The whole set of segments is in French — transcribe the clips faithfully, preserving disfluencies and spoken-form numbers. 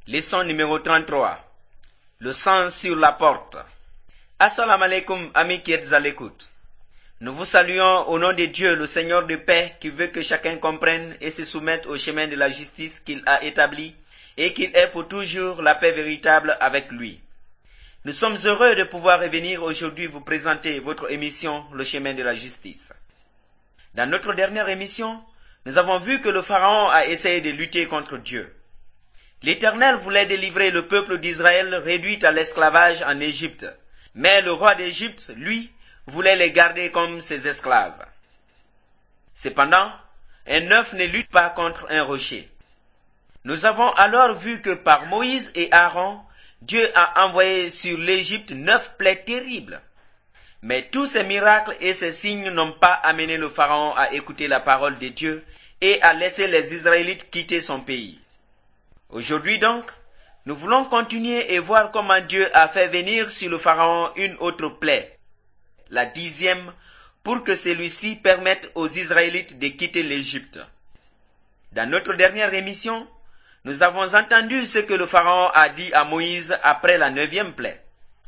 Leçon numéro trente-trois. Le sang sur la porte. Assalamu alaikum, amis qui êtes à l'écoute. Nous vous saluons au nom de Dieu, le Seigneur de paix, qui veut que chacun comprenne et se soumette au chemin de la justice qu'il a établi et qu'il ait pour toujours la paix véritable avec lui. Nous sommes heureux de pouvoir revenir aujourd'hui vous présenter votre émission Le chemin de la justice. Dans notre dernière émission, nous avons vu que le Pharaon a essayé de lutter contre Dieu. L'Éternel voulait délivrer le peuple d'Israël réduit à l'esclavage en Égypte, mais le roi d'Égypte, lui, voulait les garder comme ses esclaves. Cependant, un œuf ne lutte pas contre un rocher. Nous avons alors vu que par Moïse et Aaron, Dieu a envoyé sur l'Égypte neuf plaies terribles. Mais tous ces miracles et ces signes n'ont pas amené le Pharaon à écouter la parole de Dieu et à laisser les Israélites quitter son pays. Aujourd'hui donc, nous voulons continuer et voir comment Dieu a fait venir sur le Pharaon une autre plaie, la dixième, pour que celui-ci permette aux Israélites de quitter l'Égypte. Dans notre dernière émission, nous avons entendu ce que le Pharaon a dit à Moïse après la neuvième plaie.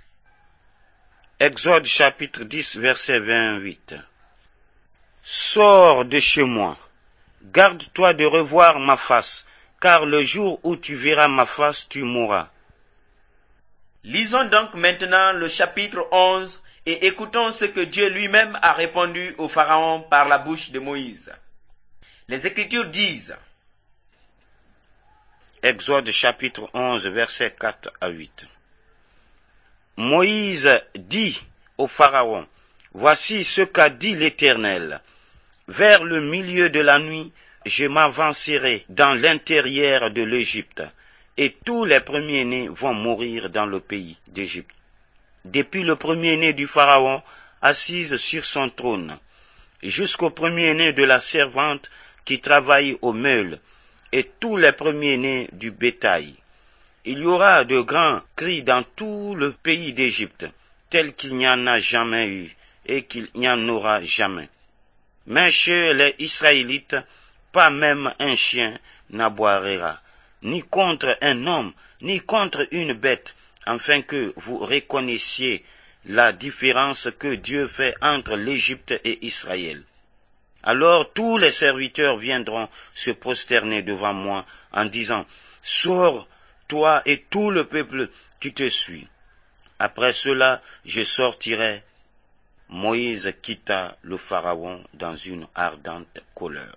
Exode chapitre dix, verset vingt-huit. Sors de chez moi, garde-toi de revoir ma face, car le jour où tu verras ma face, tu mourras. Lisons donc maintenant le chapitre onze et écoutons ce que Dieu lui-même a répondu au Pharaon par la bouche de Moïse. Les Écritures disent, Exode chapitre onze, versets quatre à huit. Moïse dit au Pharaon, voici ce qu'a dit l'Éternel. Vers le milieu de la nuit, je m'avancerai dans l'intérieur de l'Égypte, et tous les premiers-nés vont mourir dans le pays d'Égypte. Depuis le premier-né du Pharaon, assise sur son trône, jusqu'au premier-né de la servante qui travaille au meule, et tous les premiers-nés du bétail. Il y aura de grands cris dans tout le pays d'Égypte, tels qu'il n'y en a jamais eu, et qu'il n'y en aura jamais. Mais chez les Israélites, pas même un chien n'aboiera, ni contre un homme, ni contre une bête, afin que vous reconnaissiez la différence que Dieu fait entre l'Égypte et Israël. Alors tous les serviteurs viendront se prosterner devant moi en disant, sors, toi et tout le peuple qui te suit. Après cela, je sortirai. Moïse quitta le Pharaon dans une ardente colère.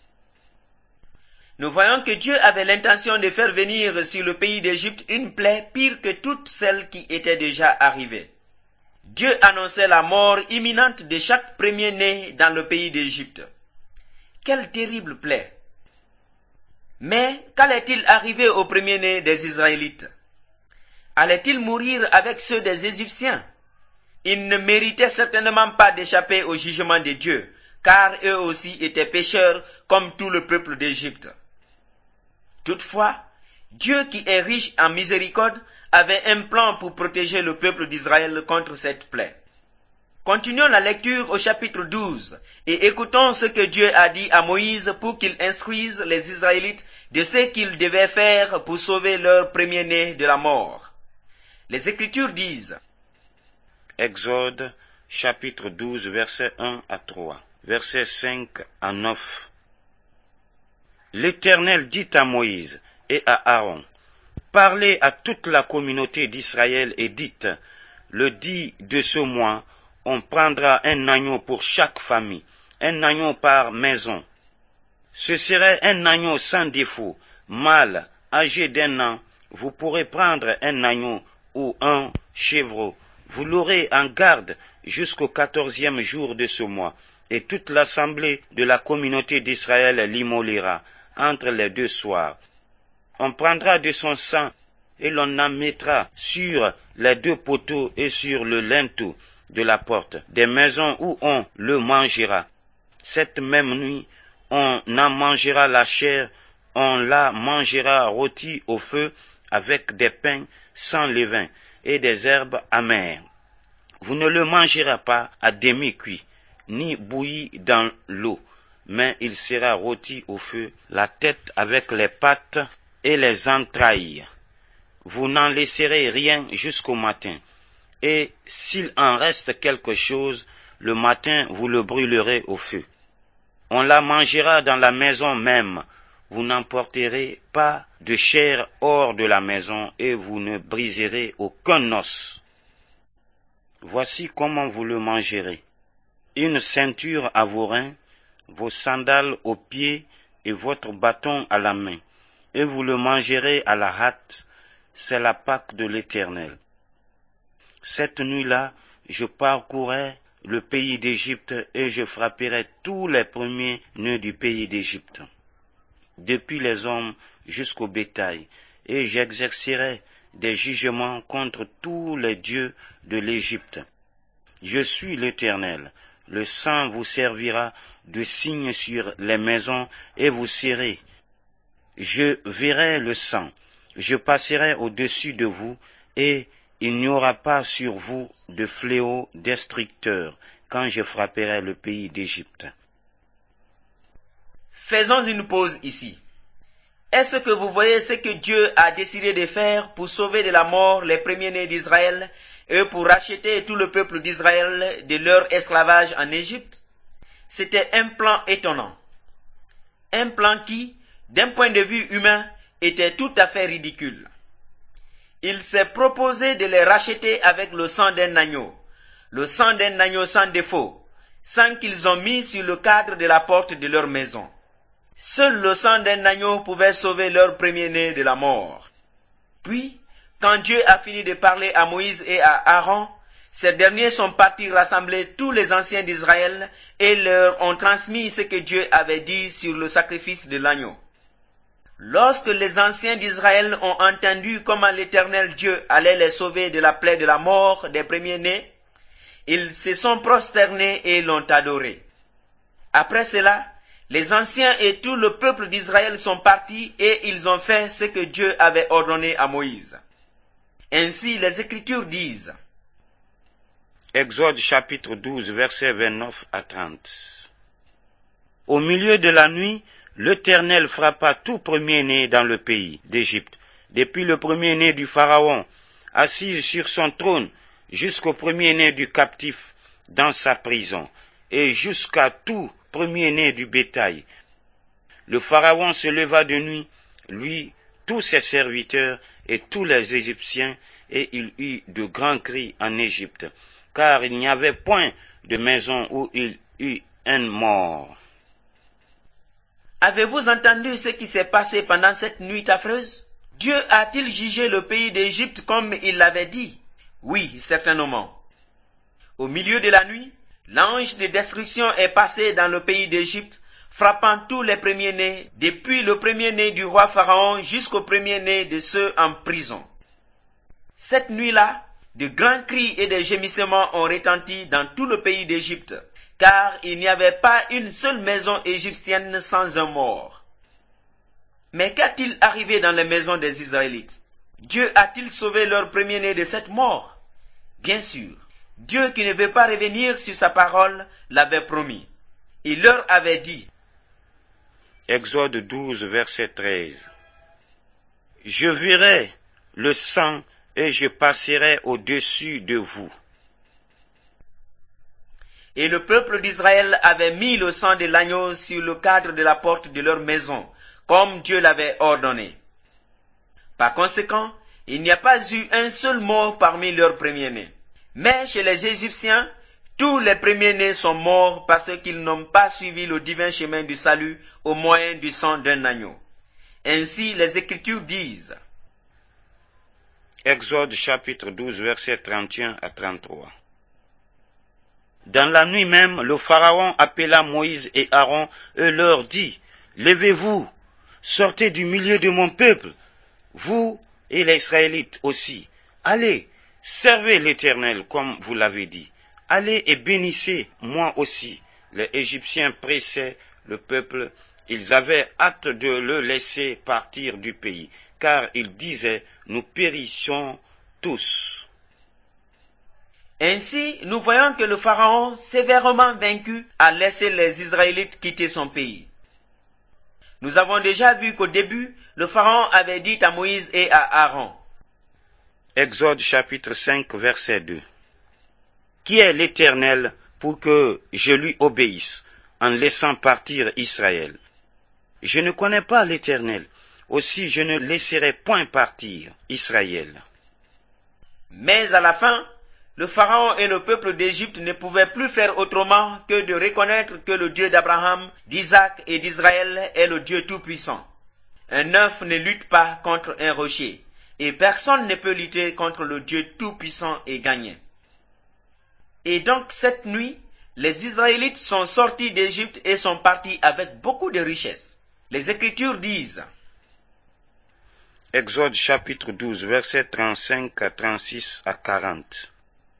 Nous voyons que Dieu avait l'intention de faire venir sur le pays d'Égypte une plaie pire que toutes celles qui étaient déjà arrivées. Dieu annonçait la mort imminente de chaque premier-né dans le pays d'Égypte. Quelle terrible plaie! Mais qu'allait-il arriver au premier-né des Israélites? Allait-il mourir avec ceux des Égyptiens? Ils ne méritaient certainement pas d'échapper au jugement de Dieu, car eux aussi étaient pécheurs comme tout le peuple d'Égypte. Toutefois, Dieu qui est riche en miséricorde avait un plan pour protéger le peuple d'Israël contre cette plaie. Continuons la lecture au chapitre douze et écoutons ce que Dieu a dit à Moïse pour qu'il instruise les Israélites de ce qu'ils devaient faire pour sauver leur premier-né de la mort. Les Écritures disent, Exode chapitre douze, versets un à trois, versets cinq à neuf. L'Éternel dit à Moïse et à Aaron, parlez à toute la communauté d'Israël et dites, le dix de ce mois, on prendra un agneau pour chaque famille, un agneau par maison. Ce serait un agneau sans défaut, mâle, âgé d'un an. Vous pourrez prendre un agneau ou un chèvreau. Vous l'aurez en garde jusqu'au quatorzième jour de ce mois, et toute l'assemblée de la communauté d'Israël l'immolera entre les deux soirs. On prendra de son sang et l'on en mettra sur les deux poteaux et sur le linteau de la porte des maisons où on le mangera. Cette même nuit, on en mangera la chair, on la mangera rôtie au feu avec des pains sans levain et des herbes amères. Vous ne le mangerez pas à demi-cuit, ni bouilli dans l'eau, mais il sera rôti au feu, la tête avec les pattes et les entrailles. vous n'en laisserez rien jusqu'au matin. Et s'il en reste quelque chose, le matin vous le brûlerez au feu. On la mangera dans la maison même. Vous n'emporterez pas de chair hors de la maison et vous ne briserez aucun os. Voici comment vous le mangerez. Une ceinture à vos reins, vos sandales aux pieds et votre bâton à la main. Et vous le mangerez à la hâte. C'est la Pâque de l'Éternel. Cette nuit-là, je parcourrai le pays d'Égypte et je frapperai tous les premiers-nés du pays d'Égypte, depuis les hommes jusqu'au bétail, et j'exercerai des jugements contre tous les dieux de l'Égypte. Je suis l'Éternel. Le sang vous servira de signe sur les maisons et vous serez. Je verrai le sang. Je passerai au-dessus de vous et il n'y aura pas sur vous de fléau destructeur quand je frapperai le pays d'Égypte. Faisons une pause ici. Est-ce que vous voyez ce que Dieu a décidé de faire pour sauver de la mort les premiers-nés d'Israël et pour racheter tout le peuple d'Israël de leur esclavage en Égypte? C'était un plan étonnant. Un plan qui, d'un point de vue humain, était tout à fait ridicule. Il s'est proposé de les racheter avec le sang d'un agneau, le sang d'un agneau sans défaut, sang qu'ils ont mis sur le cadre de la porte de leur maison. Seul le sang d'un agneau pouvait sauver leur premier-né de la mort. Puis, quand Dieu a fini de parler à Moïse et à Aaron, ces derniers sont partis rassembler tous les anciens d'Israël et leur ont transmis ce que Dieu avait dit sur le sacrifice de l'agneau. Lorsque les anciens d'Israël ont entendu comment l'Éternel Dieu allait les sauver de la plaie de la mort des premiers-nés, ils se sont prosternés et l'ont adoré. Après cela, les anciens et tout le peuple d'Israël sont partis et ils ont fait ce que Dieu avait ordonné à Moïse. Ainsi, les Écritures disent. Exode chapitre douze, versets vingt-neuf à trente. Au milieu de la nuit, l'Éternel frappa tout premier-né dans le pays d'Égypte, depuis le premier-né du Pharaon, assis sur son trône, jusqu'au premier-né du captif dans sa prison, et jusqu'à tout premier-né du bétail. Le Pharaon se leva de nuit, lui, tous ses serviteurs et tous les Égyptiens, et il eut de grands cris en Égypte, car il n'y avait point de maison où il eut un mort. Avez-vous entendu ce qui s'est passé pendant cette nuit affreuse? Dieu a-t-il jugé le pays d'Égypte comme il l'avait dit? Oui, certainement. Au milieu de la nuit, l'ange de destruction est passé dans le pays d'Égypte, frappant tous les premiers-nés, depuis le premier-né du roi Pharaon jusqu'au premier-né de ceux en prison. Cette nuit-là, de grands cris et des gémissements ont retenti dans tout le pays d'Égypte, car il n'y avait pas une seule maison égyptienne sans un mort. Mais qu'a-t-il arrivé dans les maisons des Israélites? Dieu a-t-il sauvé leur premier-né de cette mort? Bien sûr, Dieu qui ne veut pas revenir sur sa parole l'avait promis. Il leur avait dit. Exode douze, verset treize. Je verrai le sang et je passerai au-dessus de vous. Et le peuple d'Israël avait mis le sang de l'agneau sur le cadre de la porte de leur maison, comme Dieu l'avait ordonné. Par conséquent, il n'y a pas eu un seul mort parmi leurs premiers-nés. Mais chez les Égyptiens, tous les premiers-nés sont morts parce qu'ils n'ont pas suivi le divin chemin du salut au moyen du sang d'un agneau. Ainsi, les Écritures disent. Exode chapitre douze, versets trente et un à trente-trois. Dans la nuit même, le Pharaon appela Moïse et Aaron et leur dit, « Levez-vous, sortez du milieu de mon peuple, vous et les Israélites aussi. Allez, servez l'Éternel comme vous l'avez dit. Allez et bénissez moi aussi. » Les Égyptiens pressaient le peuple, ils avaient hâte de le laisser partir du pays, car ils disaient, « Nous périssons tous. » Ainsi, nous voyons que le Pharaon, sévèrement vaincu, a laissé les Israélites quitter son pays. Nous avons déjà vu qu'au début, le Pharaon avait dit à Moïse et à Aaron, Exode chapitre cinq, verset deux. Qui est l'Éternel pour que je lui obéisse en laissant partir Israël? Je ne connais pas l'Éternel, aussi je ne laisserai point partir Israël. Mais à la fin, le Pharaon et le peuple d'Égypte ne pouvaient plus faire autrement que de reconnaître que le Dieu d'Abraham, d'Isaac et d'Israël est le Dieu Tout-Puissant. Un œuf ne lutte pas contre un rocher, et personne ne peut lutter contre le Dieu Tout-Puissant et gagner. Et donc cette nuit, les Israélites sont sortis d'Égypte et sont partis avec beaucoup de richesses. Les Écritures disent, Exode chapitre douze, versets trente-cinq à trente-six à quarante.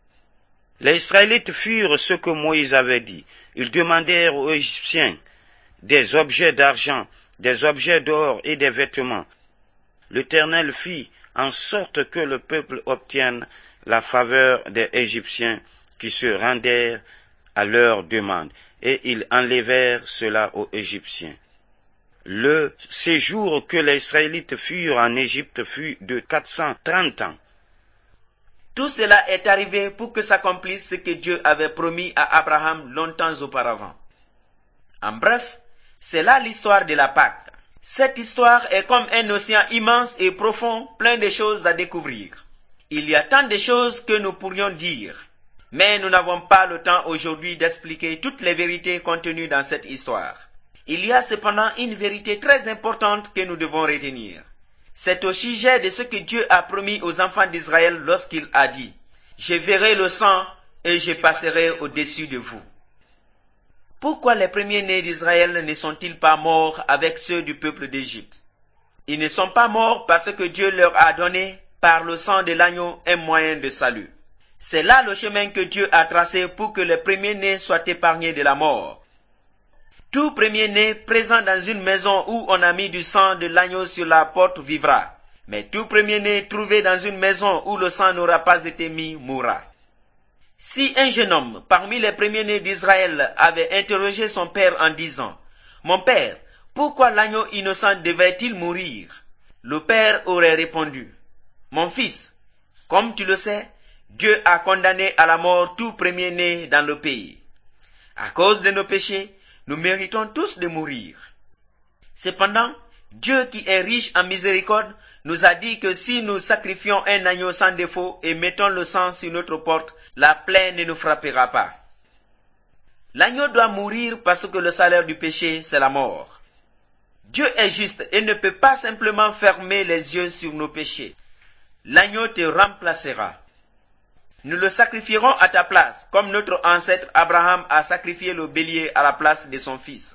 Les Israélites firent ce que Moïse avait dit. Ils demandèrent aux Égyptiens des objets d'argent, des objets d'or et des vêtements. L'Éternel fit en sorte que le peuple obtienne la faveur des Égyptiens qui se rendèrent à leur demande, et ils enlevèrent cela aux Égyptiens. Le séjour que les Israélites furent en Égypte fut de quatre cent trente ans. Tout cela est arrivé pour que s'accomplisse ce que Dieu avait promis à Abraham longtemps auparavant. En bref, c'est là l'histoire de la Pâque. Cette histoire est comme un océan immense et profond, plein de choses à découvrir. Il y a tant de choses que nous pourrions dire, mais nous n'avons pas le temps aujourd'hui d'expliquer toutes les vérités contenues dans cette histoire. Il y a cependant une vérité très importante que nous devons retenir. C'est au sujet de ce que Dieu a promis aux enfants d'Israël lorsqu'il a dit « Je verrai le sang et je passerai au-dessus de vous ». Pourquoi les premiers-nés d'Israël ne sont-ils pas morts avec ceux du peuple d'Égypte? Ils ne sont pas morts parce que Dieu leur a donné, par le sang de l'agneau, un moyen de salut. C'est là le chemin que Dieu a tracé pour que les premiers-nés soient épargnés de la mort. Tout premier-né présent dans une maison où on a mis du sang de l'agneau sur la porte vivra. Mais tout premier-né trouvé dans une maison où le sang n'aura pas été mis mourra. Si un jeune homme parmi les premiers-nés d'Israël avait interrogé son père en disant « Mon père, pourquoi l'agneau innocent devait-il mourir ?» Le père aurait répondu « Mon fils, comme tu le sais, Dieu a condamné à la mort tout premier-né dans le pays. À cause de nos péchés, nous méritons tous de mourir. Cependant, Dieu qui est riche en miséricorde nous a dit que si nous sacrifions un agneau sans défaut et mettons le sang sur notre porte, la plaie ne nous frappera pas. L'agneau doit mourir parce que le salaire du péché, c'est la mort. Dieu est juste et ne peut pas simplement fermer les yeux sur nos péchés. L'agneau te remplacera. Nous le sacrifierons à ta place, comme notre ancêtre Abraham a sacrifié le bélier à la place de son fils.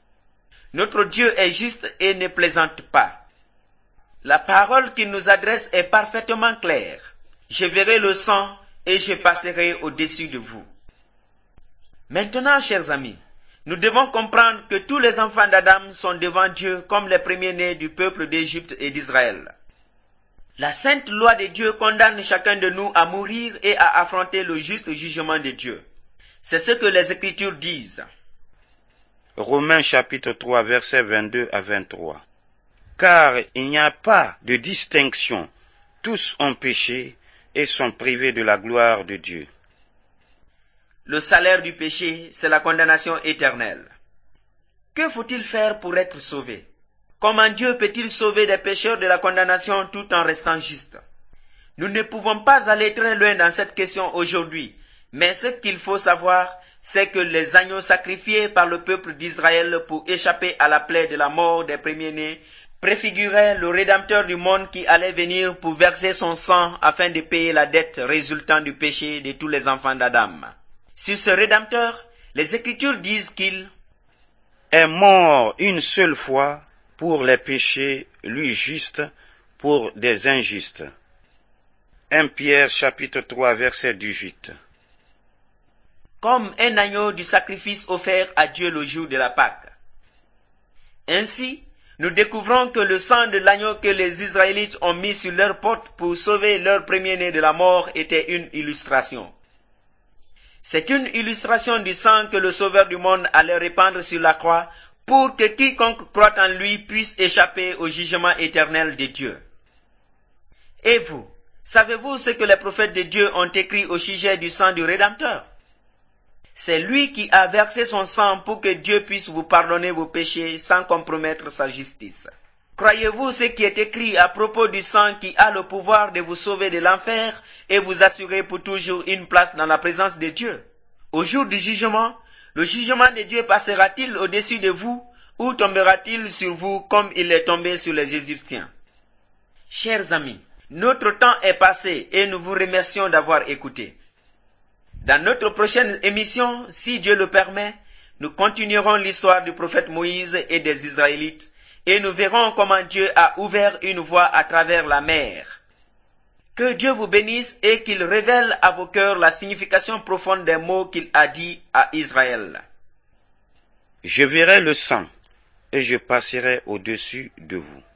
Notre Dieu est juste et ne plaisante pas. La parole qu'il nous adresse est parfaitement claire. Je verrai le sang et je passerai au-dessus de vous. Maintenant, chers amis, nous devons comprendre que tous les enfants d'Adam sont devant Dieu comme les premiers-nés du peuple d'Égypte et d'Israël. La sainte loi de Dieu condamne chacun de nous à mourir et à affronter le juste jugement de Dieu. C'est ce que les Écritures disent. Romains chapitre trois, versets vingt-deux à vingt-trois. Car il n'y a pas de distinction, tous ont péché et sont privés de la gloire de Dieu. Le salaire du péché, c'est la condamnation éternelle. Que faut-il faire pour être sauvé? Comment Dieu peut-il sauver des pécheurs de la condamnation tout en restant juste? Nous ne pouvons pas aller très loin dans cette question aujourd'hui, mais ce qu'il faut savoir, c'est que les agneaux sacrifiés par le peuple d'Israël pour échapper à la plaie de la mort des premiers-nés préfigurait le Rédempteur du monde qui allait venir pour verser son sang afin de payer la dette résultant du péché de tous les enfants d'Adam. Sur ce Rédempteur, les Écritures disent qu'il est mort une seule fois pour les péchés, lui juste pour des injustes. premier Pierre chapitre trois verset dix-huit. Comme un agneau du sacrifice offert à Dieu le jour de la Pâque. Ainsi, nous découvrons que le sang de l'agneau que les Israélites ont mis sur leur porte pour sauver leur premier-né de la mort était une illustration. C'est une illustration du sang que le Sauveur du monde allait répandre sur la croix pour que quiconque croit en lui puisse échapper au jugement éternel de Dieu. Et vous, Savez-vous ce que les prophètes de Dieu ont écrit au sujet du sang du Rédempteur? C'est lui qui a versé son sang pour que Dieu puisse vous pardonner vos péchés sans compromettre sa justice. Croyez-vous ce qui est écrit à propos du sang qui a le pouvoir de vous sauver de l'enfer et vous assurer pour toujours une place dans la présence de Dieu? Au jour du jugement, le jugement de Dieu passera-t-il au-dessus de vous ou tombera-t-il sur vous comme il est tombé sur les Égyptiens? Chers amis, notre temps est passé et nous vous remercions d'avoir écouté. Dans notre prochaine émission, si Dieu le permet, nous continuerons l'histoire du prophète Moïse et des Israélites et nous verrons comment Dieu a ouvert une voie à travers la mer. Que Dieu vous bénisse et qu'il révèle à vos cœurs la signification profonde des mots qu'il a dit à Israël. Je verrai le sang et je passerai au-dessus de vous.